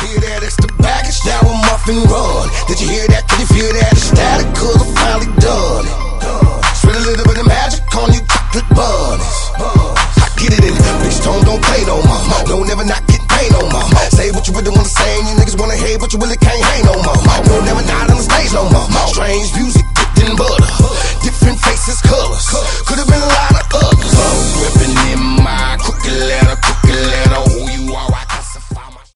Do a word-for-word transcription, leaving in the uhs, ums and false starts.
hear that? It's the baggage. Now I'm off and run. Did you hear that? Can you feel that? It's static, cause I'm finally done. Spread a little bit of magic on you chocolate bunnies. I get it in. Big Stone don't play no more. No, never not getting paid no more. Say what you really wanna say, and you niggas wanna hate, but you really can't hang no more. No, never not on the stage no more. Strange views.